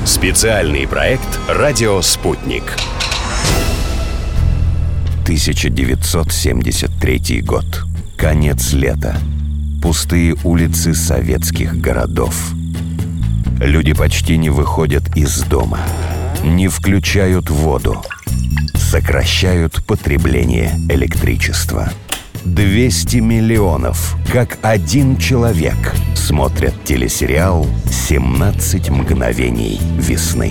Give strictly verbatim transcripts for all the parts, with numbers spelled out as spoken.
Специальный проект «Радио Спутник». тысяча девятьсот семьдесят третий год. Конец лета. Пустые улицы советских городов. Люди почти не выходят из дома. Не включают воду. Сокращают потребление электричества. двести миллионов, как один человек, смотрят телесериал «семнадцать мгновений весны».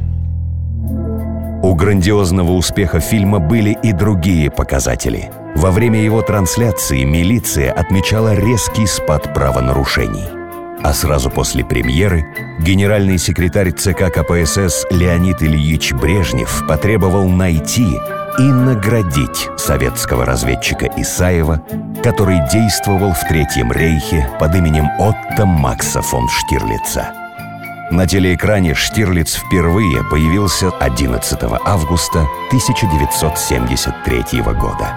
У грандиозного успеха фильма были и другие показатели. Во время его трансляции милиция отмечала резкий спад правонарушений. А сразу после премьеры генеральный секретарь ЦК КПСС Леонид Ильич Брежнев потребовал найти и наградить советского разведчика Исаева, который действовал в Третьем рейхе под именем Отто Макса фон Штирлица. На телеэкране Штирлиц впервые появился одиннадцатого августа тысяча девятьсот семьдесят третьего года.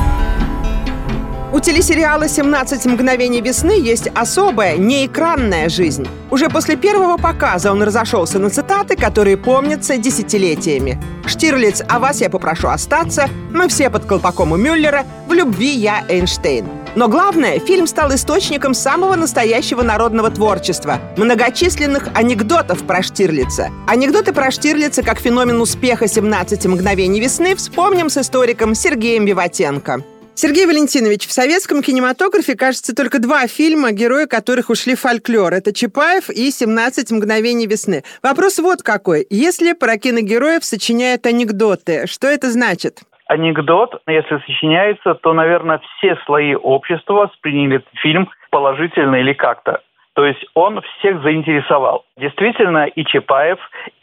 У телесериала «семнадцать мгновений весны» есть особая, неэкранная жизнь. Уже после первого показа он разошелся на цитаты, которые помнятся десятилетиями. Штирлиц: «А вас я попрошу остаться», «Мы все под колпаком у Мюллера», «В любви я Эйнштейн». Но главное, фильм стал источником самого настоящего народного творчества, многочисленных анекдотов про Штирлица. Анекдоты про Штирлица как феномен успеха «семнадцати мгновений весны» вспомним с историком Сергеем Виватенко. Сергей Валентинович, в советском кинематографе, кажется, только два фильма, герои которых ушли в фольклор. Это Чапаев и «семнадцать мгновений весны». Вопрос вот какой. Если про киногероев сочиняют анекдоты, что это значит? Анекдот, если сочиняется, то, наверное, все слои общества восприняли этот фильм положительно или как-то. То есть он всех заинтересовал. Действительно, и Чапаев,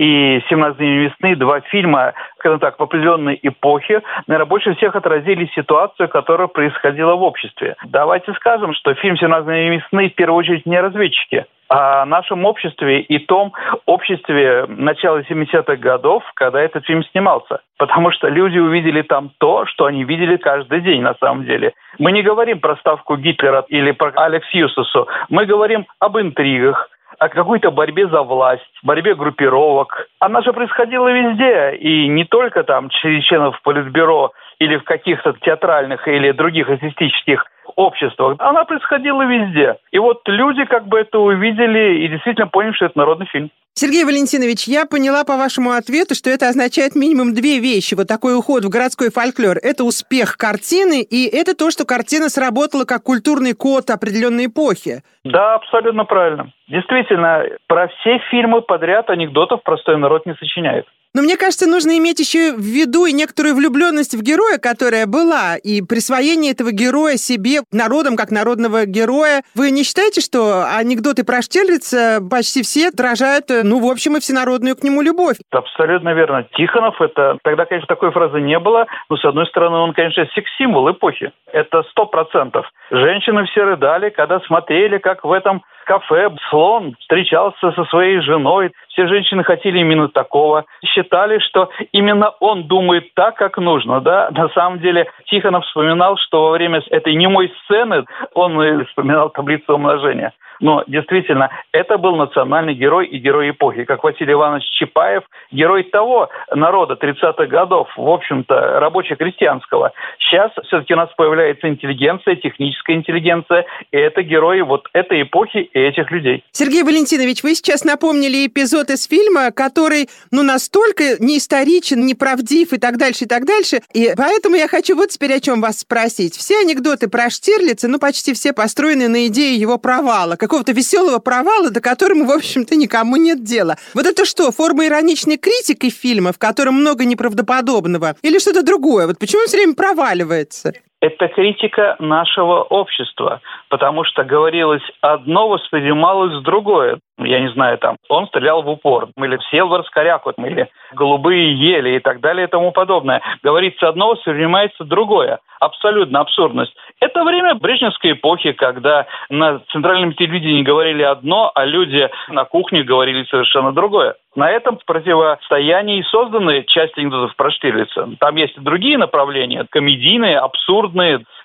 и «семнадцать мгновений весны» — два фильма, скажем так, в определенной эпохе, наверное, больше всех отразили ситуацию, которая происходила в обществе. Давайте скажем, что фильм «семнадцать мгновений весны» в первую очередь не разведчики, о нашем обществе и том обществе начала семидесятых годов, когда этот фильм снимался. Потому что люди увидели там то, что они видели каждый день на самом деле. Мы не говорим про ставку Гитлера или про Алекс Юстусу. Мы говорим об интригах, о какой-то борьбе за власть, борьбе группировок. Она же происходила везде. И не только там среди членов Политбюро или в каких-то театральных или других артистических обществах. Она происходила везде. И вот люди как бы это увидели и действительно поняли, что это народный фильм. Сергей Валентинович, я поняла по вашему ответу, что это означает минимум две вещи. Вот такой уход в городской фольклор. Это успех картины, и это то, что картина сработала как культурный код определенной эпохи. Да, абсолютно правильно. Действительно, про все фильмы подряд анекдотов простой народ не сочиняет. Но мне кажется, нужно иметь еще в виду и некоторую влюбленность в героя, которая была, и присвоение этого героя себе народом, как народного героя. Вы не считаете, что анекдоты про Штирлица почти все отражают, ну, в общем, и всенародную к нему любовь? Абсолютно верно. Тихонов, это тогда, конечно, такой фразы не было, но, с одной стороны, он, конечно, секс-символ эпохи. Это сто процентов. Женщины все рыдали, когда смотрели, как в этом кафе слон встречался со своей женой. Все женщины хотели именно такого. Считали, что именно он думает так, как нужно. Да? На самом деле Тихонов вспоминал, что во время этой немой сцены он вспоминал таблицу умножения. Но действительно, это был национальный герой и герой эпохи. Как Василий Иванович Чапаев, герой того народа тридцатых годов, в общем-то, рабоче-крестьянского. Сейчас все-таки у нас появляется интеллигенция, техническая интеллигенция, и это герои вот этой эпохи и этих людей. Сергей Валентинович, вы сейчас напомнили эпизод из фильма, который, ну, настолько неисторичен, неправдив и так дальше, и так дальше. И поэтому я хочу вот теперь о чем вас спросить. Все анекдоты про Штирлица, ну, почти все построены на идее его провала, какого-то веселого провала, до которого, в общем-то, никому нет дела. Вот это что, форма ироничной критики фильма, в котором много неправдоподобного? Или что-то другое? Вот почему он все время проваливается? Это критика нашего общества, потому что говорилось одно, воспринималось другое. Я не знаю, там, он стрелял в упор, или сел в раскоряку, или голубые ели и так далее и тому подобное. Говорится одно, воспринимается другое. Абсолютно абсурдность. Это время брежневской эпохи, когда на центральном телевидении говорили одно, а люди на кухне говорили совершенно другое. На этом противостоянии созданы часть анекдотов про Штирлица. Там есть и другие направления, комедийные, абсурдные,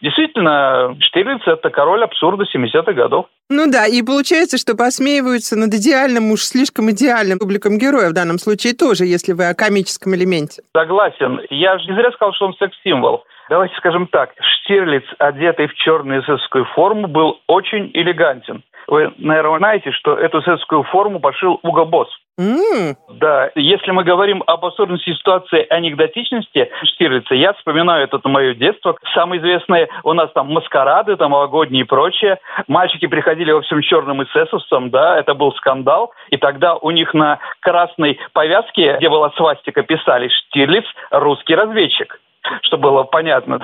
Действительно, Штирлиц – это король абсурда семидесятых годов. Ну да, и получается, что посмеиваются над идеальным, уж слишком идеальным обликом героя в данном случае тоже, если вы о комическом элементе. Согласен. Я же не зря сказал, что он секс-символ. Давайте скажем так. Штирлиц, одетый в черную эсэсовскую форму, был очень элегантен. Вы, наверное, знаете, что эту эсэсовскую форму пошил Уго Босс. Mm. Да, если мы говорим об абсурдности ситуации, анекдотичности Штирлица, я вспоминаю это мое детство. Самые известные у нас там маскарады, там новогодние и прочее. Мальчики приходили во всем черным эсэсовцам, да, это был скандал. И тогда у них на красной повязке, где была свастика, писали «Штирлиц, русский разведчик», чтобы было понятно.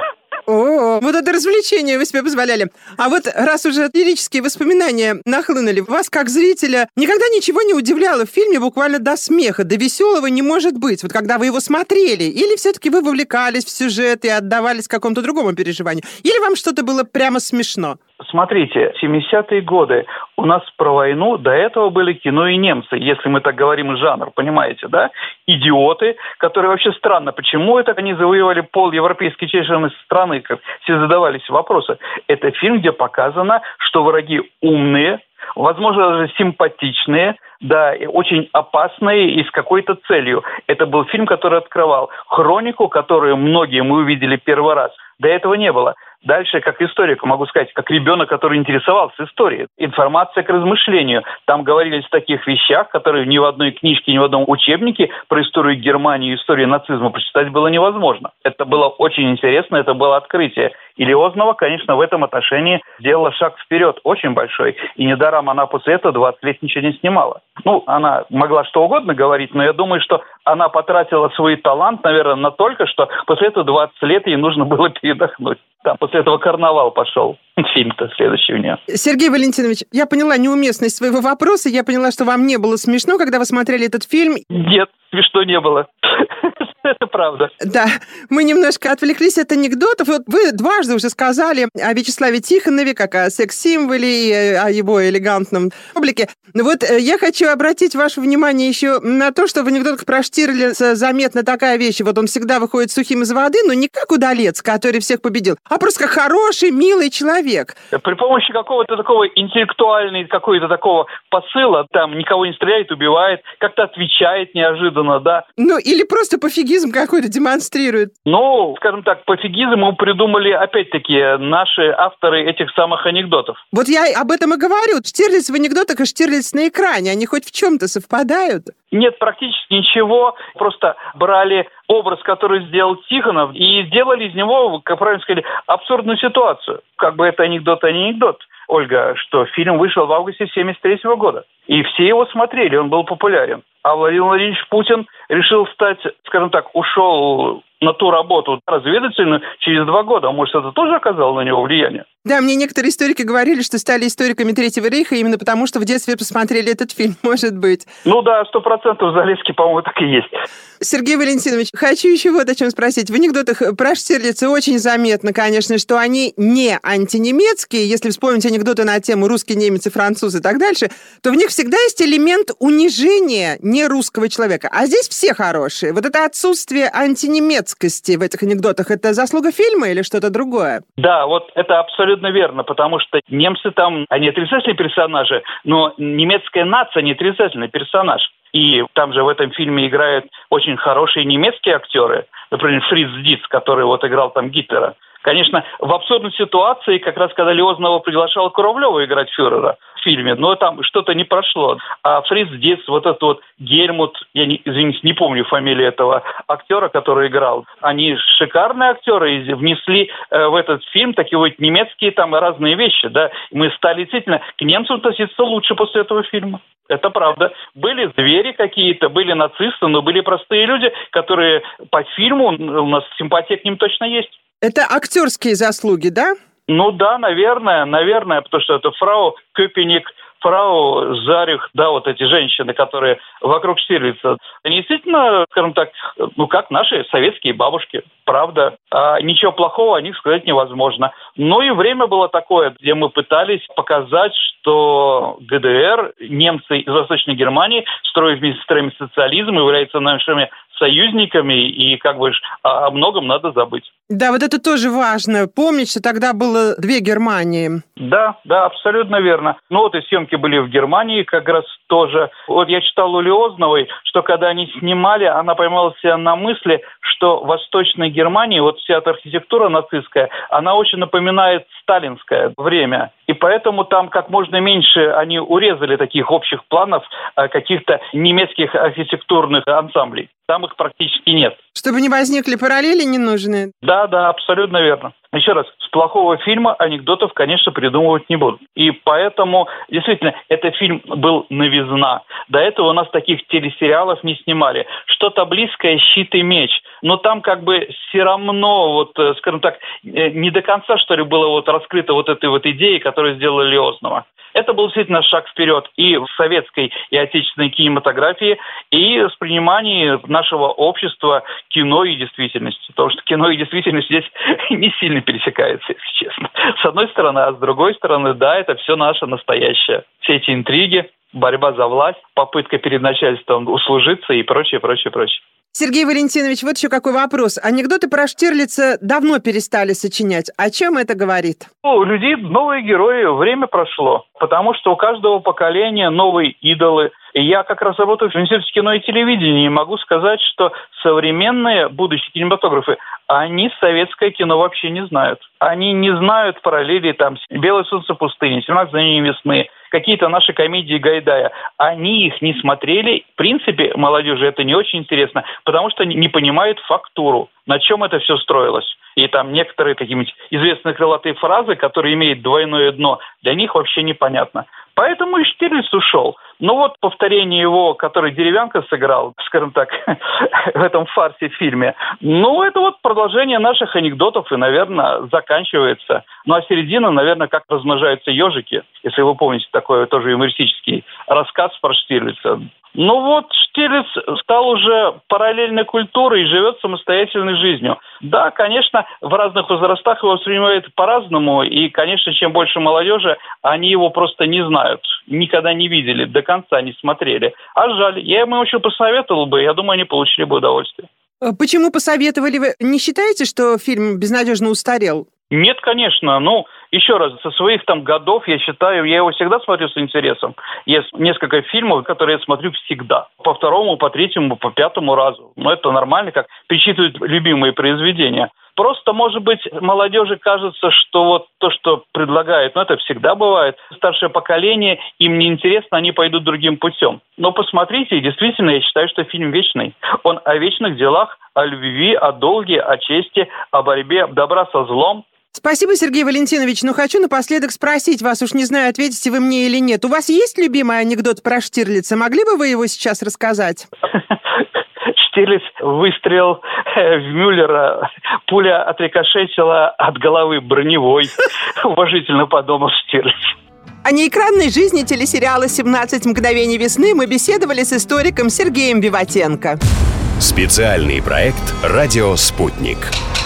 О, вот это развлечение вы себе позволяли. А вот раз уже лирические воспоминания нахлынули, вас, как зрителя, никогда ничего не удивляло в фильме буквально до смеха, до веселого не может быть, вот когда вы его смотрели? Или все-таки вы вовлекались в сюжет и отдавались какому-то другому переживанию? Или вам что-то было прямо смешно? Смотрите, семидесятые годы у нас про войну, до этого были кино и немцы, если мы так говорим жанр, понимаете, да? Идиоты, которые вообще странно, почему это они завоевали пол европейской чеченской страны, как все задавались вопросы. Это фильм, где показано, что враги умные, возможно, даже симпатичные, да, и очень опасные и с какой-то целью. Это был фильм, который открывал хронику, которую многие мы увидели первый раз. До этого не было. Дальше, как историк, могу сказать, как ребенок, который интересовался историей. Информация к размышлению. Там говорились о таких вещах, которые ни в одной книжке, ни в одном учебнике про историю Германии и историю нацизма прочитать было невозможно. Это было очень интересно, это было открытие. И Лиознова, конечно, в этом отношении сделала шаг вперед, очень большой. И недаром она после этого двадцать лет ничего не снимала. Ну, она могла что угодно говорить, но я думаю, что она потратила свой талант, наверное, настолько, что после этого двадцать лет ей нужно было передохнуть. Там после этого карнавал пошел. Фильм-то следующий у нее. Сергей Валентинович, я поняла неуместность своего вопроса. Я поняла, что вам не было смешно, когда вы смотрели этот фильм. Нет, смешно не было. Это правда. Да, мы немножко отвлеклись от анекдотов. Вот вы дважды уже сказали о Вячеславе Тихонове, как о секс-символе и о его элегантном облике. Но вот я хочу обратить ваше внимание еще на то, что в анекдотах про Штирлица заметна такая вещь. Вот он всегда выходит сухим из воды, но не как удалец, который всех победил, а просто как хороший, милый человек. При помощи какого-то такого интеллектуального, какого-то такого посыла, там никого не стреляет, убивает, как-то отвечает неожиданно, да. Ну, или просто пофигизм какой-то демонстрирует. Ну, скажем так, пофигизм мы придумали, опять-таки, наши авторы этих самых анекдотов. Вот я об этом и говорю. Штирлиц в анекдотах и Штирлиц на экране, они хоть в чем-то совпадают? Нет, практически ничего. Просто брали образ, который сделал Тихонов, и сделали из него, как правильно сказали, абсурдную ситуацию. Как бы это анекдот, а не анекдот. Ольга, что фильм вышел в августе семьдесят третьего года. И все его смотрели, он был популярен. А Владимир Владимирович Путин решил стать, скажем так, ушел на ту работу разведывательную через два года. А может, это тоже оказало на него влияние? Да, мне некоторые историки говорили, что стали историками Третьего рейха именно потому, что в детстве посмотрели этот фильм, может быть. Ну да, сто процентов Залесский, по-моему, так и есть. Сергей Валентинович, хочу еще вот о чем спросить. В анекдотах про Штирлица очень заметно, конечно, что они не антинемецкие. Если вспомнить анекдоты на тему русский, немец и француз и так дальше, то в них всегда есть элемент унижения нерусского человека. А здесь все хорошие. Вот это отсутствие антинемецкости в этих анекдотах, это заслуга фильма или что-то другое? Да, вот это абсолютно верно, потому что немцы там, они отрицательные персонажи, но немецкая нация не отрицательный персонаж. И там же в этом фильме играют очень хорошие немецкие актеры, например, Фриц Диц, который вот играл там Гитлера. Конечно, в абсурдной ситуации, как раз когда Лиознова приглашала Куравлева играть фюрера в фильме, но там что-то не прошло. А Фриц Диц, вот этот вот Гельмут, я, не, извините, не помню фамилию этого актера, который играл, они шикарные актеры и внесли э, в этот фильм такие вот немецкие там разные вещи, да. Мы стали действительно к немцам относиться лучше после этого фильма. Это правда. Были звери какие-то, были нацисты, но были простые люди, которые по фильму, у нас симпатия к ним точно есть. Это актерские заслуги, да? Ну да, наверное, наверное, потому что это фрау Köpenick, фрау Зарих, да, вот эти женщины, которые вокруг Штирлица. Они действительно, скажем так, ну как наши советские бабушки, правда. А ничего плохого о них сказать невозможно. Ну и время было такое, где мы пытались показать, что ГДР, немцы из Восточной Германии строят вместе с страной социализм, являются нашими союзниками, и как бы о многом надо забыть. Да, вот это тоже важно. Помнить, что тогда было две Германии. Да, да, абсолютно верно. Ну вот и съемки были в Германии как раз тоже. Вот я читал у Лиозновой, что когда они снимали, она поймала себя на мысли, что в Восточной Германии, вот вся эта архитектура нацистская, она очень напоминает сталинское время. И поэтому там как можно меньше они урезали таких общих планов каких-то немецких архитектурных ансамблей. Там их практически нет. Чтобы не возникли параллели ненужные. Да, да, абсолютно верно. Еще раз, с плохого фильма анекдотов, конечно, придумывать не будут. И поэтому, действительно, этот фильм был новизна. До этого у нас таких телесериалов не снимали. Что-то близкое «Щит и меч». Но там как бы все равно, вот, скажем так, не до конца, что ли, было вот раскрыто вот этой вот идеей, которую сделала Лиознова. Это был действительно шаг вперед и в советской, и отечественной кинематографии, и в воспринимании нашего общества кино и действительности. Потому что кино и действительность здесь не сильно пересекаются, если честно. С одной стороны, а с другой стороны, да, это все наше настоящее. Все эти интриги, борьба за власть, попытка перед начальством услужиться и прочее, прочее, прочее. Сергей Валентинович, вот еще какой вопрос. Анекдоты про Штирлица давно перестали сочинять. О чем это говорит? У людей новые герои, время прошло. Потому что у каждого поколения новые идолы. И я как раз работаю в Институте кино и телевидения и могу сказать, что современные будущие кинематографы, они советское кино вообще не знают. Они не знают параллели там «Белое солнце пустыни», «семнадцать мгновений весны», какие-то наши комедии Гайдая. Они их не смотрели. В принципе, молодежи это не очень интересно, потому что они не понимают фактуру, на чем это все строилось. И там некоторые какие-нибудь известные крылатые фразы, которые имеют двойное дно, для них вообще непонятно. Поэтому и Штирлиц ушел. Ну вот повторение его, который Деревянко сыграл, скажем так, в этом фарсе фильме, ну это вот продолжение наших анекдотов и, наверное, заканчивается. Ну а середина, наверное, как размножаются ежики, если вы помните такой тоже юмористический рассказ про Штирлица. Ну вот, Штирлиц стал уже параллельной культурой и живет самостоятельной жизнью. Да, конечно, в разных возрастах его воспринимают по-разному, и, конечно, чем больше молодежи, они его просто не знают, никогда не видели, до конца не смотрели. А жаль, я им очень посоветовал бы, я думаю, они получили бы удовольствие. Почему посоветовали вы? Не считаете, что фильм безнадежно устарел? Нет, конечно. Ну, еще раз, со своих там годов, я считаю, я его всегда смотрю с интересом. Есть несколько фильмов, которые я смотрю всегда. По второму, по третьему, по пятому разу. Но это нормально, как перечитывают любимые произведения. Просто, может быть, молодежи кажется, что вот то, что предлагают, ну, это всегда бывает. Старшее поколение, им неинтересно, они пойдут другим путем. Но посмотрите, действительно, я считаю, что фильм вечный. Он о вечных делах, о любви, о долге, о чести, о борьбе добра со злом. Спасибо, Сергей Валентинович. Но хочу напоследок спросить вас, уж не знаю, ответите вы мне или нет. У вас есть любимый анекдот про Штирлица? Могли бы вы его сейчас рассказать? Штирлиц выстрелил в Мюллера, пуля отрикошетила от головы броневой. Уважительно подумал Штирлиц. О неэкранной жизни телесериала «семнадцать мгновений весны» мы беседовали с историком Сергеем Виватенко. Специальный проект «Радио Спутник».